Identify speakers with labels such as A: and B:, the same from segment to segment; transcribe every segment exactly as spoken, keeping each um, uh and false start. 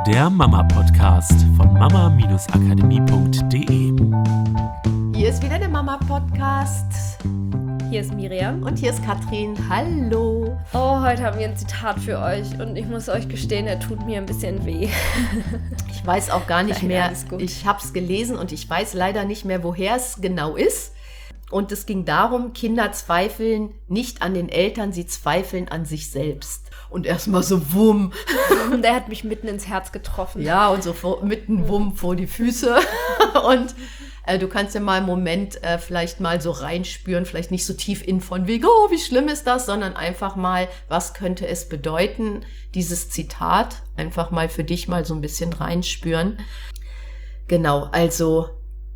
A: der Mama-Podcast von mama-akademie punkt de.
B: Hier ist wieder der Mama-Podcast.
C: Hier ist Miriam.
B: Und hier ist Katrin. Hallo.
C: Oh, heute haben wir ein Zitat für euch und ich muss euch gestehen, er tut mir ein bisschen weh.
B: Ich weiß auch gar nicht
C: Nein,
B: mehr,
C: alles gut.
B: Ich habe es gelesen und ich weiß leider nicht mehr, woher es genau ist. Und es ging darum, Kinder zweifeln nicht an den Eltern, sie zweifeln an sich selbst. Und erstmal so wumm.
C: Und der hat mich mitten ins Herz getroffen.
B: Ja, und so vor, mitten wumm vor die Füße. Und äh, du kannst ja mal einen Moment äh, vielleicht mal so reinspüren, vielleicht nicht so tief in von wegen, oh, wie schlimm ist das, sondern einfach mal, was könnte es bedeuten, dieses Zitat, einfach mal für dich mal so ein bisschen reinspüren. Genau, also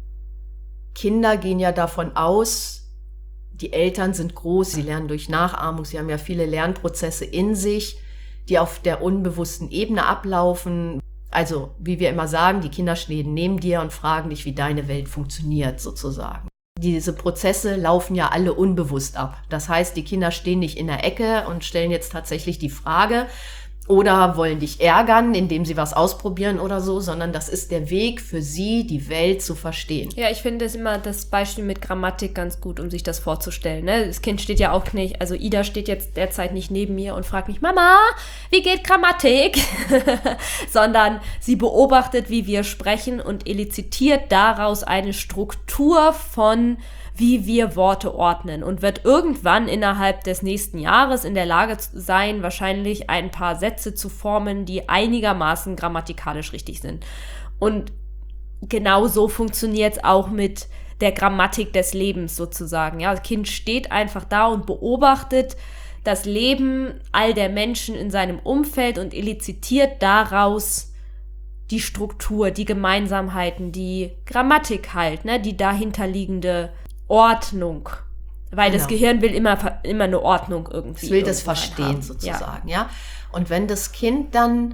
B: Kinder gehen ja davon aus, die Eltern sind groß, sie lernen durch Nachahmung, sie haben ja viele Lernprozesse in sich, die auf der unbewussten Ebene ablaufen. Also, wie wir immer sagen, die Kinder stehen neben dir und fragen dich, wie deine Welt funktioniert, sozusagen. Diese Prozesse laufen ja alle unbewusst ab. Das heißt, die Kinder stehen nicht in der Ecke und stellen jetzt tatsächlich die Frage oder wollen dich ärgern, indem sie was ausprobieren oder so, sondern das ist der Weg für sie, die Welt zu verstehen.
C: Ja, ich finde es immer das Beispiel mit Grammatik ganz gut, um sich das vorzustellen. Ne? Das Kind steht ja auch nicht, also Ida steht jetzt derzeit nicht neben mir und fragt mich, Mama, wie geht Grammatik? Sondern sie beobachtet, wie wir sprechen und elizitiert daraus eine Struktur von wie wir Worte ordnen und wird irgendwann innerhalb des nächsten Jahres in der Lage sein, wahrscheinlich ein paar Sätze zu formen, die einigermaßen grammatikalisch richtig sind. Und genau so funktioniert es auch mit der Grammatik des Lebens sozusagen. Ja, das Kind steht einfach da und beobachtet das Leben all der Menschen in seinem Umfeld und elizitiert daraus die Struktur, die Gemeinsamkeiten, die Grammatik halt, ne, die dahinterliegende Ordnung, weil genau. Das Gehirn will immer, immer eine Ordnung irgendwie.
B: Es will das verstehen sozusagen, ja. ja. Und wenn das Kind dann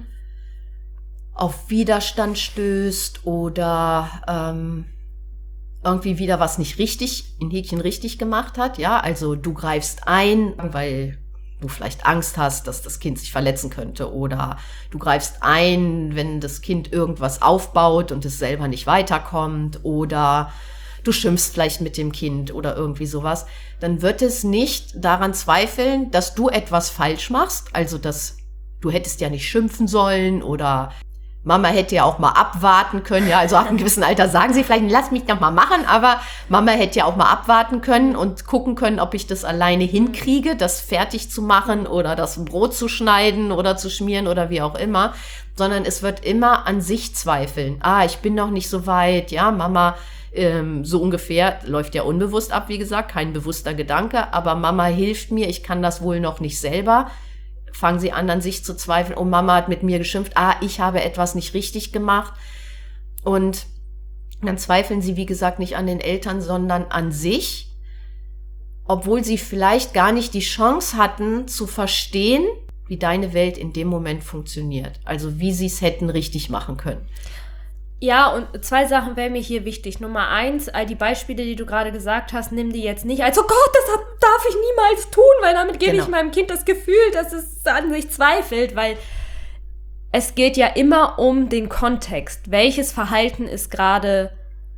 B: auf Widerstand stößt oder ähm, irgendwie wieder was nicht richtig, in Häkchen richtig gemacht hat, ja, also du greifst ein, weil du vielleicht Angst hast, dass das Kind sich verletzen könnte oder du greifst ein, wenn das Kind irgendwas aufbaut und es selber nicht weiterkommt oder du schimpfst vielleicht mit dem Kind oder irgendwie sowas, dann wird es nicht daran zweifeln, dass du etwas falsch machst, also dass du hättest ja nicht schimpfen sollen oder Mama hätte ja auch mal abwarten können, ja, also ab einem gewissen Alter sagen sie vielleicht, lass mich noch mal machen, aber Mama hätte ja auch mal abwarten können und gucken können, ob ich das alleine hinkriege, das fertig zu machen oder das Brot zu schneiden oder zu schmieren oder wie auch immer, sondern es wird immer an sich zweifeln. Ah, ich bin noch nicht so weit, ja, Mama, ähm, so ungefähr, läuft ja unbewusst ab, wie gesagt, kein bewusster Gedanke, aber Mama hilft mir, ich kann das wohl noch nicht selber. Fangen sie an, an sich zu zweifeln, oh, Mama hat mit mir geschimpft, ah, ich habe etwas nicht richtig gemacht. Und dann zweifeln sie, wie gesagt, nicht an den Eltern, sondern an sich, obwohl sie vielleicht gar nicht die Chance hatten, zu verstehen, wie deine Welt in dem Moment funktioniert. Also wie sie es hätten richtig machen können.
C: Ja, und zwei Sachen wären mir hier wichtig. Nummer eins, all die Beispiele, die du gerade gesagt hast, nimm die jetzt nicht als, oh Gott, das hab, darf ich niemals tun, weil damit gebe genau. ich meinem Kind das Gefühl, dass es an sich zweifelt, weil es geht ja immer um den Kontext. Welches Verhalten ist gerade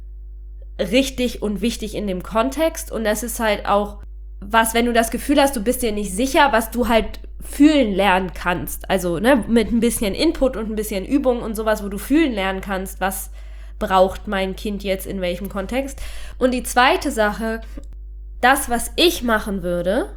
C: richtig und wichtig in dem Kontext? Und das ist halt auch was, wenn du das Gefühl hast, du bist dir nicht sicher, was du halt fühlen lernen kannst. Also ne, mit ein bisschen Input und ein bisschen Übung und sowas, wo du fühlen lernen kannst, was braucht mein Kind jetzt in welchem Kontext. Und die zweite Sache, das, was ich machen würde,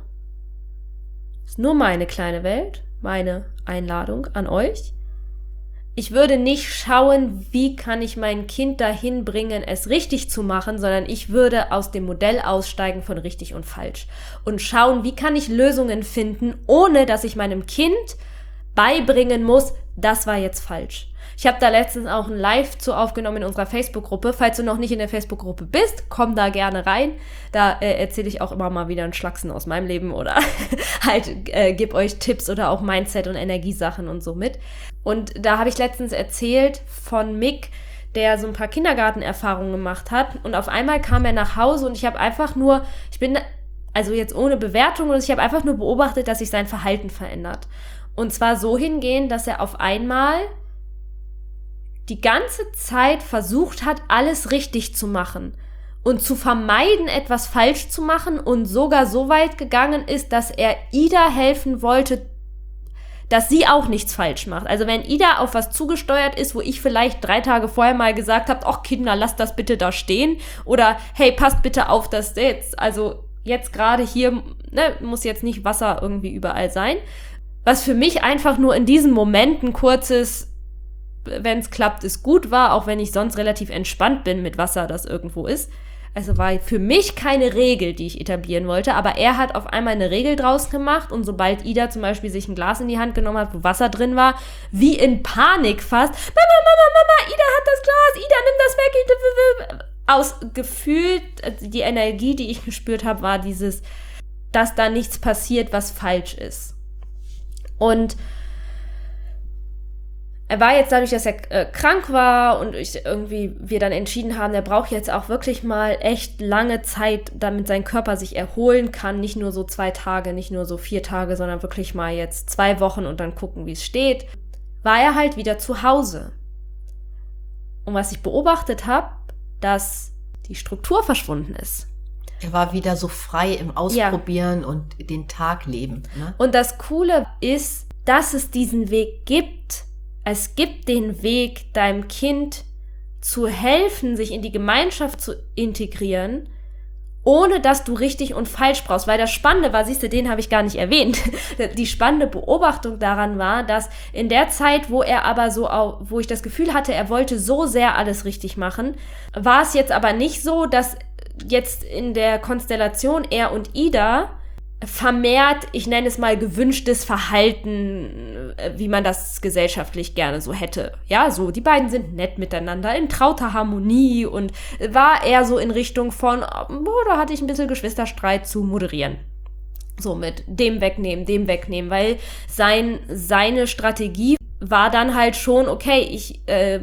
C: ist nur meine kleine Welt, meine Einladung an euch. Ich würde nicht schauen, wie kann ich mein Kind dahin bringen, es richtig zu machen, sondern ich würde aus dem Modell aussteigen von richtig und falsch und schauen, wie kann ich Lösungen finden, ohne dass ich meinem Kind beibringen muss, das war jetzt falsch. Ich habe da letztens auch ein Live zu aufgenommen in unserer Facebook-Gruppe. Falls du noch nicht in der Facebook-Gruppe bist, komm da gerne rein. Da äh, erzähle ich auch immer mal wieder einen Schlachsen aus meinem Leben oder halt äh, gebe euch Tipps oder auch Mindset- und Energiesachen und so mit. Und da habe ich letztens erzählt von Mick, der so ein paar Kindergartenerfahrungen gemacht hat. Und auf einmal kam er nach Hause und ich habe einfach nur, ich bin, also jetzt ohne Bewertung, ich habe einfach nur beobachtet, dass sich sein Verhalten verändert. Und zwar so hingehend, dass er auf einmal die ganze Zeit versucht hat, alles richtig zu machen und zu vermeiden, etwas falsch zu machen und sogar so weit gegangen ist, dass er Ida helfen wollte, dass sie auch nichts falsch macht. Also wenn Ida auf was zugesteuert ist, wo ich vielleicht drei Tage vorher mal gesagt habe, ach Kinder, lasst das bitte da stehen oder hey, passt bitte auf, dass jetzt, also jetzt gerade hier, ne, muss jetzt nicht Wasser irgendwie überall sein. Was für mich einfach nur in diesem Moment ein kurzes, wenn es klappt, ist gut war, auch wenn ich sonst relativ entspannt bin mit Wasser, das irgendwo ist. Also war für mich keine Regel, die ich etablieren wollte, aber er hat auf einmal eine Regel draus gemacht und sobald Ida zum Beispiel sich ein Glas in die Hand genommen hat, wo Wasser drin war, wie in Panik fast, Mama, Mama, Mama, Ida hat das Glas, Ida, nimm das weg. Aus gefühlt, die Energie, die ich gespürt habe, war dieses, dass da nichts passiert, was falsch ist. Und er war jetzt dadurch, dass er äh, krank war und ich irgendwie wir dann entschieden haben, er braucht jetzt auch wirklich mal echt lange Zeit, damit sein Körper sich erholen kann. Nicht nur so zwei Tage, nicht nur so vier Tage, sondern wirklich mal jetzt zwei Wochen und dann gucken, wie es steht. War er halt wieder zu Hause. Und was ich beobachtet habe, dass die Struktur verschwunden ist.
B: Er war wieder so frei im Ausprobieren ja. und den Tag leben. Ne?
C: Und das Coole ist, dass es diesen Weg gibt. Es gibt den Weg, deinem Kind zu helfen, sich in die Gemeinschaft zu integrieren, ohne dass du richtig und falsch brauchst. Weil das Spannende war, siehst du, den habe ich gar nicht erwähnt. Die spannende Beobachtung daran war, dass in der Zeit, wo er aber so, wo ich das Gefühl hatte, er wollte so sehr alles richtig machen, war es jetzt aber nicht so, dass jetzt in der Konstellation er und Ida vermehrt, ich nenne es mal, gewünschtes Verhalten, wie man das gesellschaftlich gerne so hätte. Ja, so, die beiden sind nett miteinander, in trauter Harmonie und war eher so in Richtung von, boah, da hatte ich ein bisschen Geschwisterstreit zu moderieren. So mit dem wegnehmen, dem wegnehmen, weil sein, seine Strategie war dann halt schon, okay, ich äh,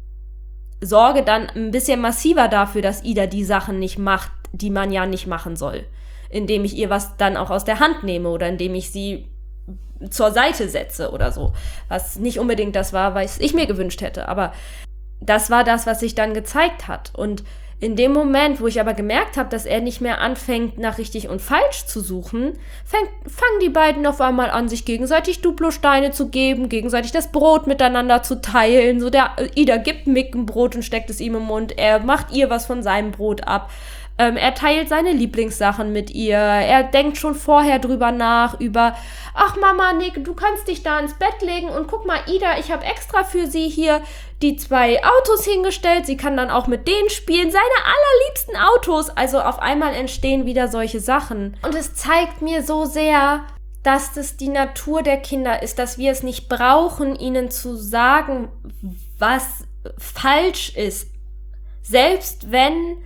C: sorge dann ein bisschen massiver dafür, dass Ida die Sachen nicht macht, die man ja nicht machen soll. Indem ich ihr was dann auch aus der Hand nehme oder indem ich sie zur Seite setze oder so. Was nicht unbedingt das war, was ich mir gewünscht hätte. Aber das war das, was sich dann gezeigt hat. Und in dem Moment, wo ich aber gemerkt habe, dass er nicht mehr anfängt, nach richtig und falsch zu suchen, fängt, fangen die beiden auf einmal an, sich gegenseitig Duplosteine zu geben, gegenseitig das Brot miteinander zu teilen. So der Ida gibt Mick ein Brot und steckt es ihm im Mund. Er macht ihr was von seinem Brot ab. Ähm, er teilt seine Lieblingssachen mit ihr. Er denkt schon vorher drüber nach, über, ach Mama, Nick, du kannst dich da ins Bett legen und guck mal, Ida, ich habe extra für sie hier die zwei Autos hingestellt. Sie kann dann auch mit denen spielen. Seine allerliebsten Autos. Also auf einmal entstehen wieder solche Sachen. Und es zeigt mir so sehr, dass das die Natur der Kinder ist, dass wir es nicht brauchen, ihnen zu sagen, was falsch ist. Selbst wenn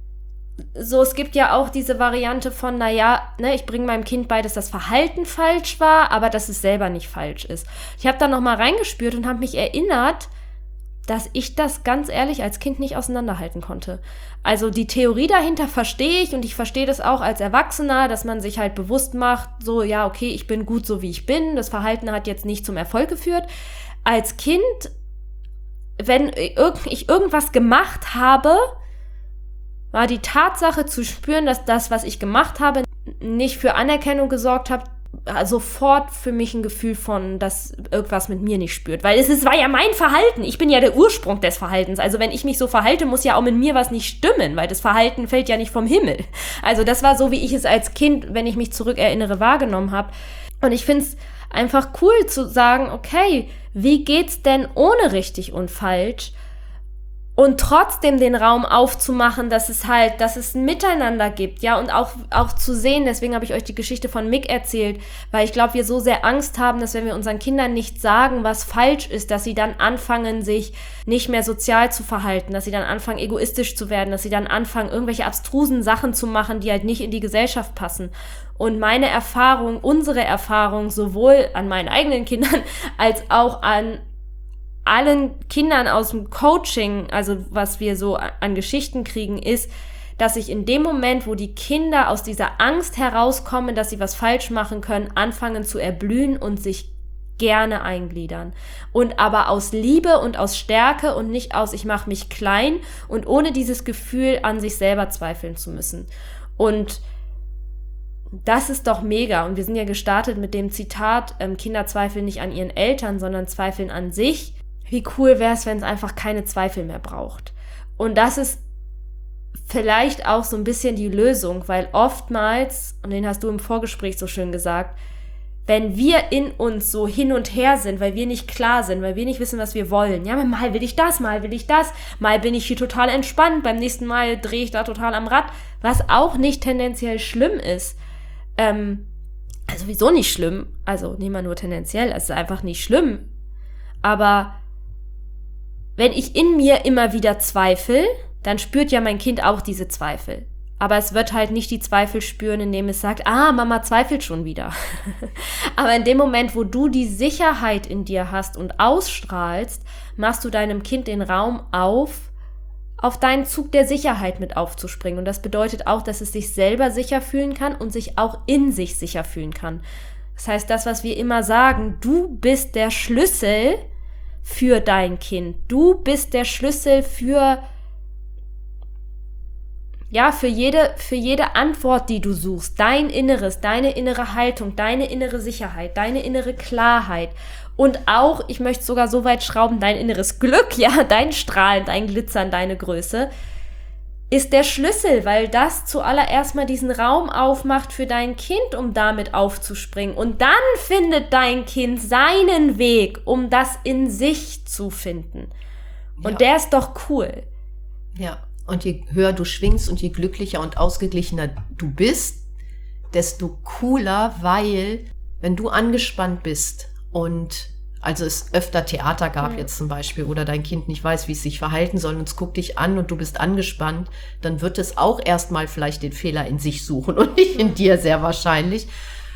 C: so, es gibt ja auch diese Variante von, naja, ne, ich bringe meinem Kind bei, dass das Verhalten falsch war, aber dass es selber nicht falsch ist. Ich habe da nochmal reingespürt und habe mich erinnert, dass ich das ganz ehrlich als Kind nicht auseinanderhalten konnte. Also die Theorie dahinter verstehe ich und ich verstehe das auch als Erwachsener, dass man sich halt bewusst macht, so, ja, okay, ich bin gut so, wie ich bin, das Verhalten hat jetzt nicht zum Erfolg geführt. Als Kind, wenn ich irgendwas gemacht habe, war die Tatsache zu spüren, dass das, was ich gemacht habe, nicht für Anerkennung gesorgt hat, sofort für mich ein Gefühl von, dass irgendwas mit mir nicht spürt. Weil es ist, war ja mein Verhalten. Ich bin ja der Ursprung des Verhaltens. Also wenn ich mich so verhalte, muss ja auch mit mir was nicht stimmen, weil das Verhalten fällt ja nicht vom Himmel. Also das war so, wie ich es als Kind, wenn ich mich zurückerinnere, wahrgenommen habe. Und ich finde es einfach cool zu sagen, okay, wie geht's denn ohne richtig und falsch? Und trotzdem den Raum aufzumachen, dass es halt, dass es ein Miteinander gibt, ja, und auch, auch zu sehen, deswegen habe ich euch die Geschichte von Mick erzählt, weil ich glaube, wir so sehr Angst haben, dass wenn wir unseren Kindern nicht sagen, was falsch ist, dass sie dann anfangen, sich nicht mehr sozial zu verhalten, dass sie dann anfangen, egoistisch zu werden, dass sie dann anfangen, irgendwelche abstrusen Sachen zu machen, die halt nicht in die Gesellschaft passen. Und meine Erfahrung, unsere Erfahrung, sowohl an meinen eigenen Kindern als auch an allen Kindern aus dem Coaching, also was wir so an Geschichten kriegen, ist, dass sich in dem Moment, wo die Kinder aus dieser Angst herauskommen, dass sie was falsch machen können, anfangen zu erblühen und sich gerne eingliedern. Und aber aus Liebe und aus Stärke und nicht aus, ich mache mich klein und ohne dieses Gefühl, an sich selber zweifeln zu müssen. Und das ist doch mega. Und wir sind ja gestartet mit dem Zitat, ähm, Kinder zweifeln nicht an ihren Eltern, sondern zweifeln an sich. Wie cool wäre es, wenn es einfach keine Zweifel mehr braucht. Und das ist vielleicht auch so ein bisschen die Lösung, weil oftmals, und den hast du im Vorgespräch so schön gesagt, wenn wir in uns so hin und her sind, weil wir nicht klar sind, weil wir nicht wissen, was wir wollen. Ja, mal will ich das, mal will ich das, mal bin ich hier total entspannt, beim nächsten Mal drehe ich da total am Rad, was auch nicht tendenziell schlimm ist. Ähm, also sowieso nicht schlimm, also nicht mal nur tendenziell, es ist einfach nicht schlimm. Aber wenn ich in mir immer wieder zweifle, dann spürt ja mein Kind auch diese Zweifel. Aber es wird halt nicht die Zweifel spüren, indem es sagt, ah, Mama zweifelt schon wieder. Aber in dem Moment, wo du die Sicherheit in dir hast und ausstrahlst, machst du deinem Kind den Raum auf, auf deinen Zug der Sicherheit mit aufzuspringen. Und das bedeutet auch, dass es sich selber sicher fühlen kann und sich auch in sich sicher fühlen kann. Das heißt, das, was wir immer sagen, du bist der Schlüssel für dein Kind. Du bist der Schlüssel für Ja, für jede, für jede Antwort, die du suchst, dein Inneres, deine innere Haltung, deine innere Sicherheit, deine innere Klarheit und auch, ich möchte sogar so weit schrauben, dein inneres Glück, ja, dein Strahlen, dein Glitzern, deine Größe, ist der Schlüssel, weil das zuallererst mal diesen Raum aufmacht für dein Kind, um damit aufzuspringen. Und dann findet dein Kind seinen Weg, um das in sich zu finden. Und ja. Der ist doch cool.
B: Ja. Und je höher du schwingst und je glücklicher und ausgeglichener du bist, desto cooler, weil wenn du angespannt bist und also es öfter Theater gab mhm. jetzt zum Beispiel oder dein Kind nicht weiß, wie es sich verhalten soll und es guckt dich an und du bist angespannt, dann wird es auch erstmal vielleicht den Fehler in sich suchen und nicht in dir sehr wahrscheinlich.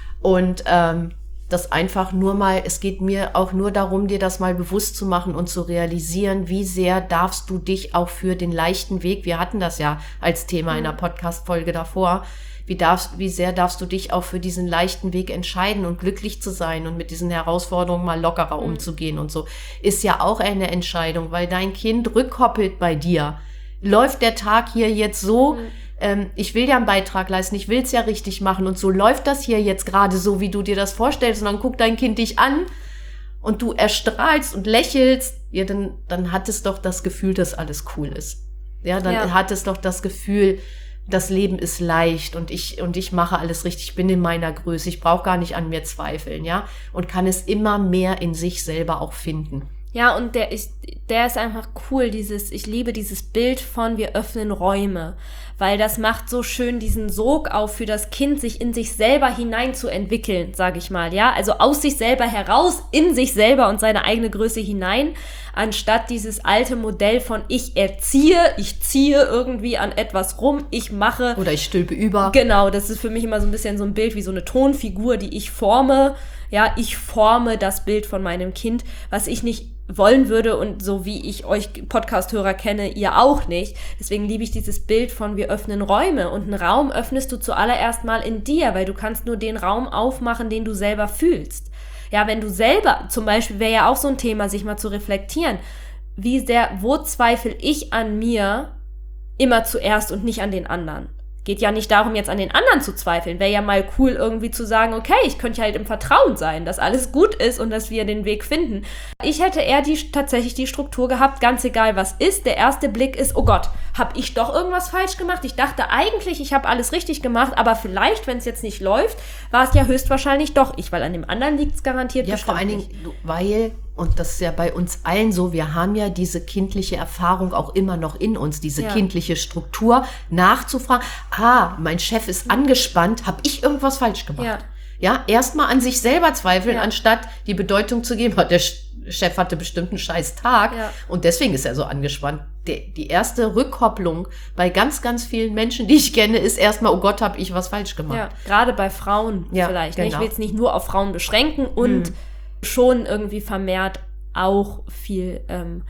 B: Und ähm, das einfach nur mal, es geht mir auch nur darum, dir das mal bewusst zu machen und zu realisieren, wie sehr darfst du dich auch für den leichten Weg, wir hatten das ja als Thema in der Podcast-Folge davor, wie darfst, wie sehr darfst du dich auch für diesen leichten Weg entscheiden und glücklich zu sein und mit diesen Herausforderungen mal lockerer mhm. umzugehen und so, ist ja auch eine Entscheidung, weil dein Kind rückkoppelt bei dir. Läuft der Tag hier jetzt so, mhm. ähm, ich will ja einen Beitrag leisten, ich will es ja richtig machen und so läuft das hier jetzt gerade so, wie du dir das vorstellst und dann guckt dein Kind dich an und du erstrahlst und lächelst, ja, dann, dann hat es doch das Gefühl, dass alles cool ist. Ja, dann ja. hat es doch das Gefühl, das Leben ist leicht und ich und ich mache alles richtig, ich bin in meiner Größe, ich brauche gar nicht an mir zweifeln, ja, und kann es immer mehr in sich selber auch finden.
C: Ja, und der ist, der ist einfach cool, dieses, ich liebe dieses Bild von wir öffnen Räume, weil das macht so schön diesen Sog auf für das Kind, sich in sich selber hinein zu entwickeln, sage ich mal, ja, also aus sich selber heraus, in sich selber und seine eigene Größe hinein, anstatt dieses alte Modell von ich erziehe, ich ziehe irgendwie an etwas rum, ich mache.
B: Oder ich stülpe über.
C: Genau, das ist für mich immer so ein bisschen so ein Bild wie so eine Tonfigur, die ich forme, ja, ich forme das Bild von meinem Kind, was ich nicht wollen würde und so wie ich euch Podcast-Hörer kenne, ihr auch nicht. Deswegen liebe ich dieses Bild von wir öffnen Räume und einen Raum öffnest du zuallererst mal in dir, weil du kannst nur den Raum aufmachen, den du selber fühlst. Ja, wenn du selber, zum Beispiel wäre ja auch so ein Thema, sich mal zu reflektieren, wie sehr, wo zweifle ich an mir immer zuerst und nicht an den anderen? Geht ja nicht darum, jetzt an den anderen zu zweifeln. Wäre ja mal cool, irgendwie zu sagen, okay, ich könnte halt im Vertrauen sein, dass alles gut ist und dass wir den Weg finden. Ich hätte eher die, tatsächlich die Struktur gehabt, ganz egal was ist. Der erste Blick ist, oh Gott, habe ich doch irgendwas falsch gemacht? Ich dachte eigentlich, ich habe alles richtig gemacht, aber vielleicht, wenn es jetzt nicht läuft, war es ja höchstwahrscheinlich doch ich, weil an dem anderen liegt es garantiert
B: ja,
C: bestimmt
B: vor allen Dingen,
C: nicht.
B: weil, und das ist ja bei uns allen so, wir haben ja diese kindliche Erfahrung auch immer noch in uns, diese ja. kindliche Struktur, nachzufragen, ah, mein Chef ist angespannt, habe ich irgendwas falsch gemacht? Ja, ja erstmal an sich selber zweifeln, ja. anstatt die Bedeutung zu geben, der Chef hatte bestimmt einen scheiß Tag ja. und deswegen ist er so angespannt. Die, die erste Rückkopplung bei ganz, ganz vielen Menschen, die ich kenne, ist erstmal, oh Gott, habe ich was falsch gemacht.
C: Ja, gerade bei Frauen ja, vielleicht. Genau. Ich will es nicht nur auf Frauen beschränken und hm. schon irgendwie vermehrt auch viel ähm,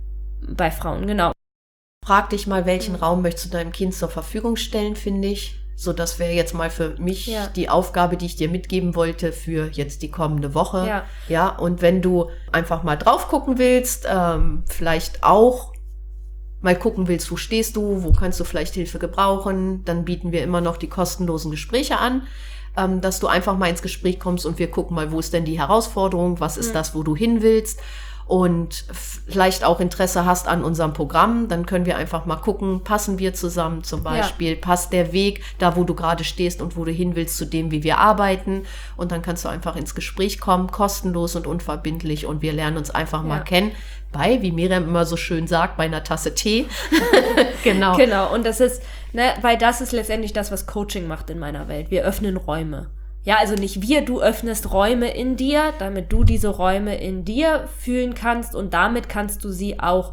C: bei Frauen, genau.
B: Frag dich mal, welchen Raum möchtest du deinem Kind zur Verfügung stellen, finde ich. So, das wäre jetzt mal für mich
C: ja.
B: die Aufgabe, die ich dir mitgeben wollte für jetzt die kommende Woche.
C: Ja,
B: ja und wenn du einfach mal drauf gucken willst, ähm, vielleicht auch mal gucken willst, wo stehst du, wo kannst du vielleicht Hilfe gebrauchen, dann bieten wir immer noch die kostenlosen Gespräche an, ähm, dass du einfach mal ins Gespräch kommst und wir gucken mal, wo ist denn die Herausforderung, was ist mhm. das, wo du hin willst. Und vielleicht auch Interesse hast an unserem Programm, dann können wir einfach mal gucken, passen wir zusammen zum Beispiel, ja. passt der Weg da, wo du gerade stehst und wo du hin willst, zu dem, wie wir arbeiten, und dann kannst du einfach ins Gespräch kommen, kostenlos und unverbindlich, und wir lernen uns einfach ja. mal kennen, bei, wie Miriam immer so schön sagt, bei einer Tasse Tee. Genau.
C: Genau, und das ist, ne, weil das ist letztendlich das, was Coaching macht in meiner Welt. Wir öffnen Räume. Ja, also nicht wir, du öffnest Räume in dir, damit du diese Räume in dir fühlen kannst, und damit kannst du sie auch,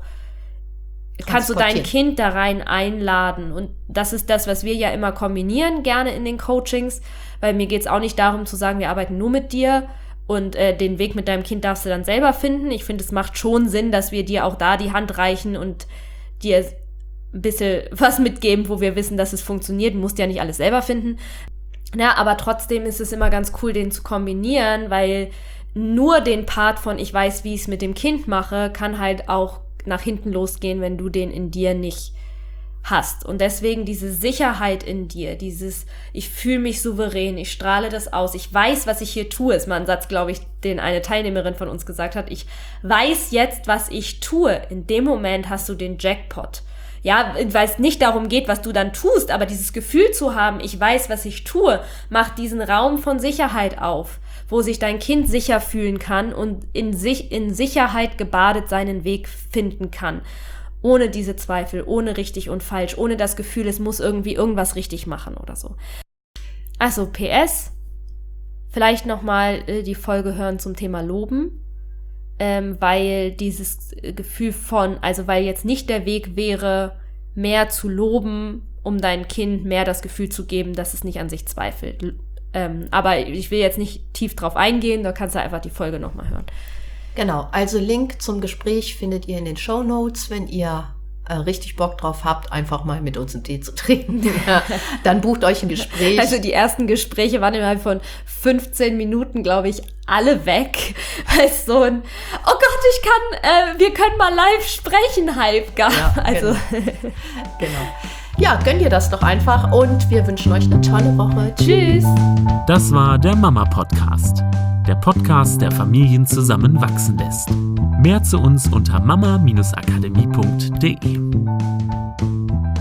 C: kannst du dein Kind da rein einladen. Und das ist das, was wir ja immer kombinieren, gerne in den Coachings, weil mir geht es auch nicht darum zu sagen, wir arbeiten nur mit dir und äh, den Weg mit deinem Kind darfst du dann selber finden. Ich finde, es macht schon Sinn, dass wir dir auch da die Hand reichen und dir ein bisschen was mitgeben, wo wir wissen, dass es funktioniert. Du musst ja nicht alles selber finden. Ja, aber trotzdem ist es immer ganz cool, den zu kombinieren, weil nur den Part von ich weiß, wie ich es mit dem Kind mache, kann halt auch nach hinten losgehen, wenn du den in dir nicht hast. Und deswegen diese Sicherheit in dir, dieses ich fühle mich souverän, ich strahle das aus, ich weiß, was ich hier tue, ist mal ein Satz, glaube ich, den eine Teilnehmerin von uns gesagt hat. Ich weiß jetzt, was ich tue. In dem Moment hast du den Jackpot. Ja, weil es nicht darum geht, was du dann tust, aber dieses Gefühl zu haben, ich weiß, was ich tue, macht diesen Raum von Sicherheit auf, wo sich dein Kind sicher fühlen kann und in sich, in Sicherheit gebadet seinen Weg finden kann. Ohne diese Zweifel, ohne richtig und falsch, ohne das Gefühl, es muss irgendwie irgendwas richtig machen oder so. Also P S, vielleicht nochmal äh, die Folge hören zum Thema Loben. Ähm, weil dieses Gefühl von, also weil jetzt nicht der Weg wäre, mehr zu loben, um deinem Kind mehr das Gefühl zu geben, dass es nicht an sich zweifelt. Ähm, aber ich will jetzt nicht tief drauf eingehen, da kannst du einfach die Folge nochmal hören.
B: Genau, also Link zum Gespräch findet ihr in den Shownotes, wenn ihr äh, richtig Bock drauf habt, einfach mal mit uns einen Tee zu trinken. Ja, dann bucht euch ein Gespräch.
C: Also die ersten Gespräche waren innerhalb von fünfzehn Minuten, glaube ich, alle weg. Weil es so ein, oh Gott, ich kann, äh, wir können mal live sprechen, Hype gab. Ja, also.
B: Genau. Genau. Ja, gönnt ihr das doch einfach und wir wünschen euch eine tolle Woche. Tschüss.
A: Das war der Mama-Podcast. Der Podcast, der Familien zusammenwachsen lässt. Mehr zu uns unter mama Bindestrich akademie Punkt de.